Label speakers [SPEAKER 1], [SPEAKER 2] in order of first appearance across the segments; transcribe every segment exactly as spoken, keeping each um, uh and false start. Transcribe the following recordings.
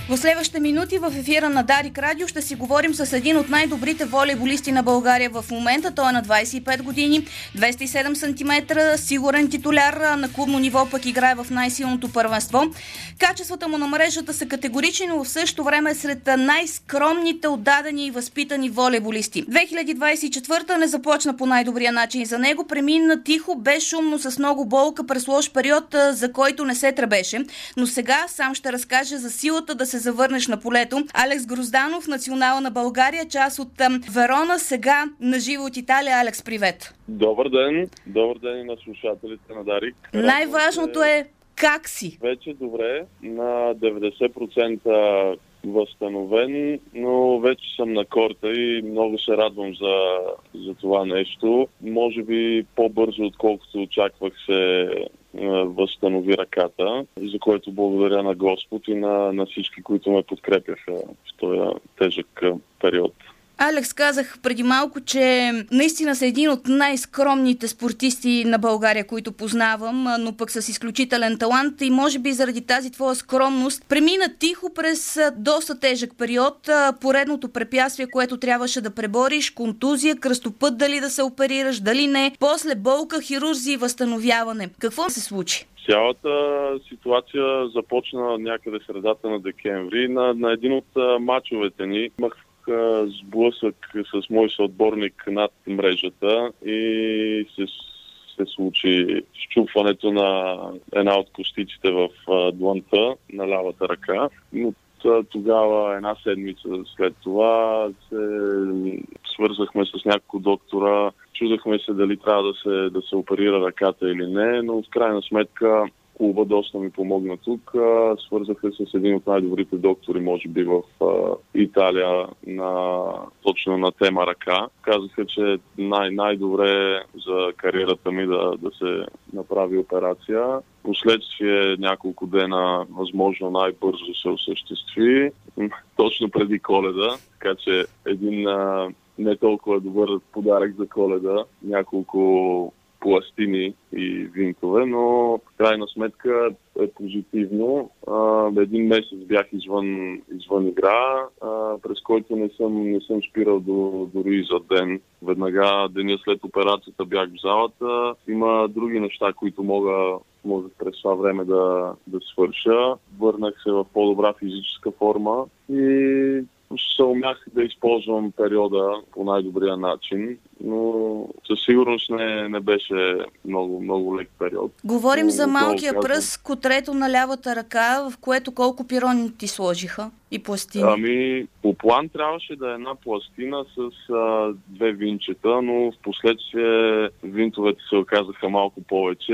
[SPEAKER 1] В следващите минути в ефира на Дарик Радио ще си говорим с един от най-добрите волейболисти на България в момента. Той е на двадесет и пет години, двеста и седем сантиметра, сигурен титуляр, на клубно ниво пък играе в най-силното първенство. Качествата му на мрежата са категорични, но в същото време е сред най-скромните, отдадени и възпитани волейболисти. две хиляди двадесет и четвърта не започна по най-добрия начин за него. Премина тихо, безшумно, с много болка през лош период, за който не се требеше. Но сега сам ще разкаже за силата да се завърнеш на полето. Алекс Грозданов, национална България, част от Верона, сега наживо от Италия. Алекс, привет!
[SPEAKER 2] Добър ден! Добър ден и на слушателите на Дарик.
[SPEAKER 1] Най-важното е как си?
[SPEAKER 2] Вече добре, на деветдесет процента възстановен, но вече съм на корта и много се радвам за, за това нещо. Може би по-бързо, отколкото очаквах, се възстанови ръката, за което благодаря на Господ и на, на всички, които ме подкрепяха в този тежък период.
[SPEAKER 1] Алекс, казах преди малко, че наистина са един от най-скромните спортисти на България, които познавам, но пък с изключителен талант и може би заради тази твоя скромност премина тихо през доста тежък период, поредното препятствие, което трябваше да пребориш, контузия, кръстопът, дали да се оперираш, дали не, после болка, хирурзи и възстановяване. Какво се случи?
[SPEAKER 2] Цялата ситуация започна някъде средата на декември. На, на един от мачовете ни имах сблъсък с мой съотборник над мрежата и се, се случи счупването на една от костиците в длънта на лявата ръка. От тогава, една седмица след това, се свързахме с няколко доктора. Чудахме се дали трябва да се, да се оперира ръката или не, но в крайна сметка клуба доста ми помогна тук. Свързаха се с един от най-добрите доктори, може би, в Италия, на, точно на тема ръка. Казаха, че най- най-добре за кариерата ми да, да се направи операция. Последствие няколко дена, възможно най-бързо се осъществи, точно преди Коледа, така че един а, не толкова добър подарък за Коледа, няколко пластини и винтове, но в крайна сметка е позитивно. А, един месец бях извън, извън игра, а, през който не съм, не съм спирал до, дори и за ден. Веднага деня след операцията бях в залата. Има други неща, които мога, мога през това време да, да свърша. Върнах се в по-добра физическа форма и се умях да използвам периода по най-добрия начин, но със сигурност не, не беше много, много лек период.
[SPEAKER 1] Говорим
[SPEAKER 2] но,
[SPEAKER 1] за малкия
[SPEAKER 2] казвам,
[SPEAKER 1] пръст, котрето на лявата ръка, в което колко пирони ти сложиха и пластини?
[SPEAKER 2] Ами, по план трябваше да е една пластина с а, две винчета, но в последствие винтовете се оказаха малко повече.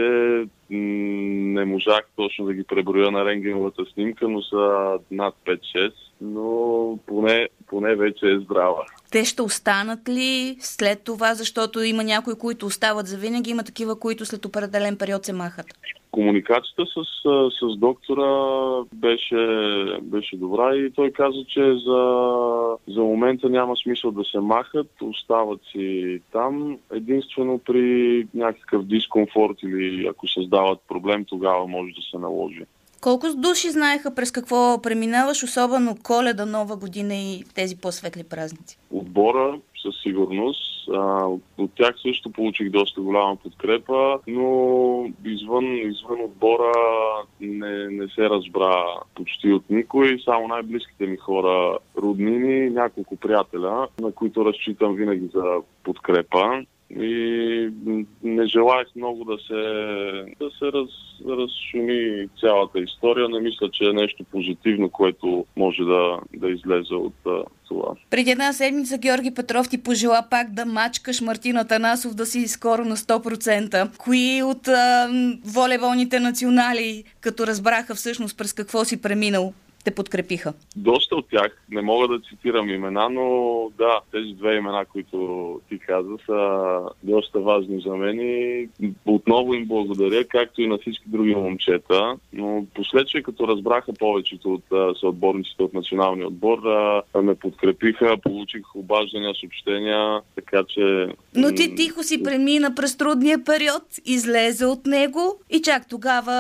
[SPEAKER 2] Не можах точно да ги преброя на рентгеновата снимка, но са над пет-шест, но поне, поне вече е здрава.
[SPEAKER 1] Те ще останат ли след това, защото има някои, които остават завинаги, има такива, които след определен период се махат?
[SPEAKER 2] Комуникацията с, с доктора беше, беше добра и той каза, че за, за момента няма смисъл да се махат, остават си там. Единствено при някакъв дискомфорт или ако създават проблем, тогава може да се наложи.
[SPEAKER 1] Колко души знаеха през какво преминаваш, особено Коледа, Нова година и тези по-светли празници?
[SPEAKER 2] Отбора със сигурност. А, от тях също получих доста голяма подкрепа, но извън, извън отбора не, не се разбра почти от никой. Само най-близките ми хора, роднини, няколко приятеля, на които разчитам винаги за подкрепа. И не желаях много да се, да се раз, разшуми цялата история. Не мисля, че е нещо позитивно, което може да, да излезе от а, това.
[SPEAKER 1] Преди една седмица Георги Петров ти пожела пак да мачкаш Мартин Атанасов, да си скоро на сто процента. Кои от а, волейболните национали, като разбраха всъщност през какво си преминал, те подкрепиха?
[SPEAKER 2] Доста от тях. Не мога да цитирам имена, но да, тези две имена, които ти каза, са доста важни за мен и отново им благодаря, както и на всички други момчета. Но последствие, като разбраха повечето от съотборниците от националния отбор, ме подкрепиха, получих обаждания, съобщения, така че...
[SPEAKER 1] Но ти тихо си премина през трудния период, излезе от него и чак тогава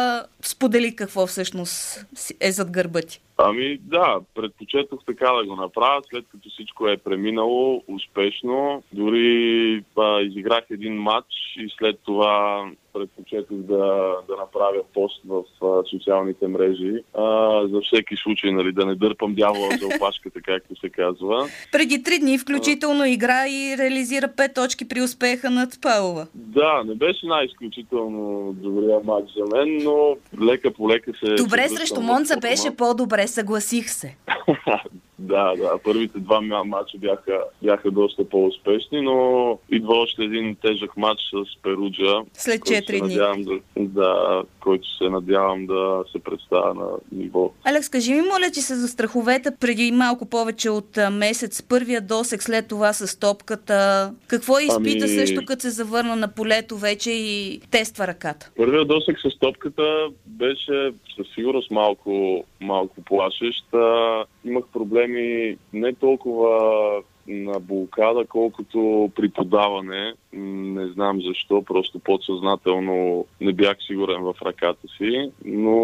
[SPEAKER 1] сподели какво всъщност е зад гърба ти?
[SPEAKER 2] Ами да, предпочетох така да го направя, след като всичко е преминало успешно. Дори а, изиграх един матч и след това предпочетох да, да направя пост в а, социалните мрежи. А, за всеки случай, нали, да не дърпам дявола за опашката, както се казва.
[SPEAKER 1] Преди три дни включително игра и реализира пет точки при успеха над Павлова.
[SPEAKER 2] Да, не беше най-изключително добрия матч за мен, но лека по лека се...
[SPEAKER 1] Добре, срещу Монца беше по-добре, съгласих се.
[SPEAKER 2] Да, да. Първите два матча бяха, бяха доста по-успешни, но идва още един тежък матч с Перуджа.
[SPEAKER 1] След четири дни.
[SPEAKER 2] Да, да, който се надявам да се представя на ниво.
[SPEAKER 1] Алекс, кажи ми, моля, че се за страховете преди малко повече от месец. Първия досег, след това с топката. Какво изпита ами... също, като се завърна на полето вече и тества ръката?
[SPEAKER 2] Първият досег с топката беше със сигурност малко, малко плашещ. Имах проблеми не толкова на блокада, колкото при подаване. Не знам защо, просто подсъзнателно не бях сигурен в ръката си, но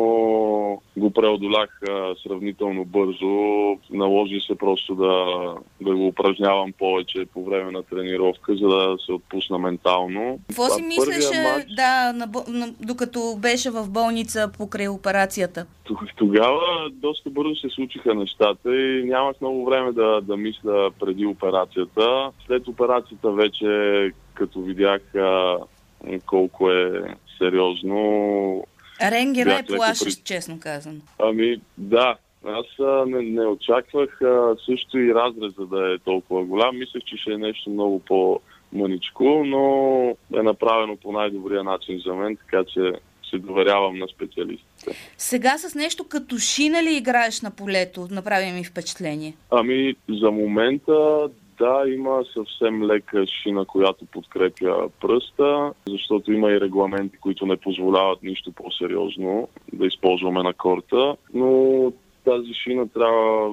[SPEAKER 2] го преодолях а, сравнително бързо. Наложи се просто да, да го упражнявам повече по време на тренировка, за да се отпусна ментално.
[SPEAKER 1] Какво си мислеше, матч... да, на, на, докато беше в болница покрай операцията?
[SPEAKER 2] Тогава доста бързо се случиха нещата и нямах много време да, да мисля преди операцията. След операцията вече, като видях а, колко е сериозно...
[SPEAKER 1] Ренгера е плашещ, при... честно казано.
[SPEAKER 2] Ами да, аз а, не, не очаквах а, също и разреза да е толкова голям. Мислех, че ще е нещо много по-мъничко, но е направено по най-добрия начин за мен, така че се доверявам на специалистите.
[SPEAKER 1] Сега с нещо като шина ли играеш на полето? Направи ми впечатление.
[SPEAKER 2] Ами за момента да, има съвсем лека шина, която подкрепя пръста, защото има и регламенти, които не позволяват нищо по-сериозно да използваме на корта, но тази шина трябва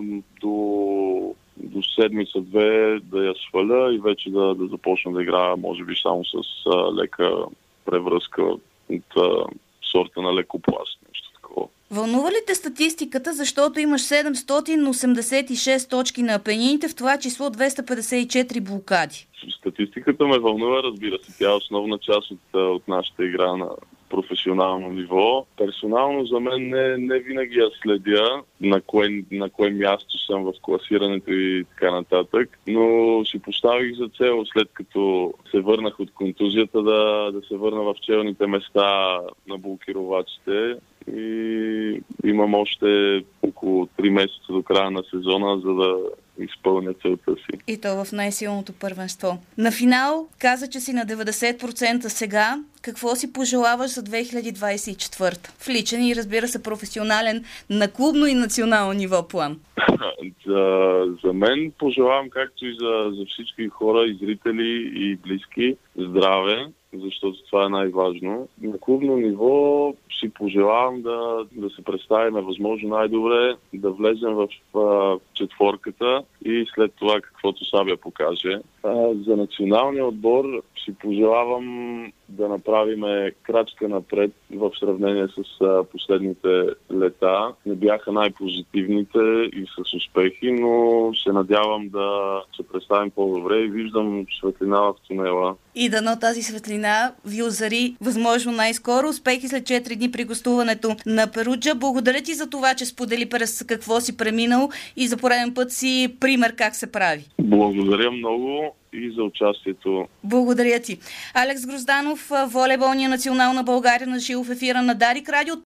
[SPEAKER 2] до, до седмица-две да я сваля и вече да, да започна да играя, може би само с а, лека превръзка от а, сорта на лекопласт, нещо такова.
[SPEAKER 1] Вълнува ли те статистиката, защото имаш седемстотин осемдесет и шест точки на Апенините, в това число двеста петдесет и четири блокади?
[SPEAKER 2] Статистиката ме вълнува, разбира се. Тя е основна част от, от нашата игра на професионално ниво. Персонално за мен не, не винаги я следя на кое, на кое място съм в класирането и така нататък, но си поставих за цел, след като се върнах от контузията, да, да се върна в челните места на блокировачите и имам още около три месеца до края на сезона, за да изпълня целта си.
[SPEAKER 1] И то в най-силното първенство. На финал каза, че си на деветдесет процента сега. Какво си пожелаваш за две хиляди двадесет и четвърта? В личен и, разбира се, професионален, на клубно и национално ниво план.
[SPEAKER 2] За, за мен пожелавам, както и за, за всички хора, и зрители, и близки, здраве, защото това е най-важно. На клубно ниво си пожелавам да, да се представим възможно най-добре, да влезем в а, четворката и след това каквото Сабя покаже. А, за националния отбор си пожелавам да направим крачка напред в сравнение с а, последните лета. Не бяха най-позитивните и с успехи, но се надявам да се представим по-добре и виждам светлина в тунела.
[SPEAKER 1] И дано тази светлина ви озари възможно най-скоро. Успехи след четири дни при гостуването на Перуджа. Благодаря ти за това, че сподели през какво си преминал и за пореден път си пример как се прави.
[SPEAKER 2] Благодаря много и за участието.
[SPEAKER 1] Благодаря ти. Алекс Грозданов, волейболния национал на България, на живо в ефира на Дарик Радио.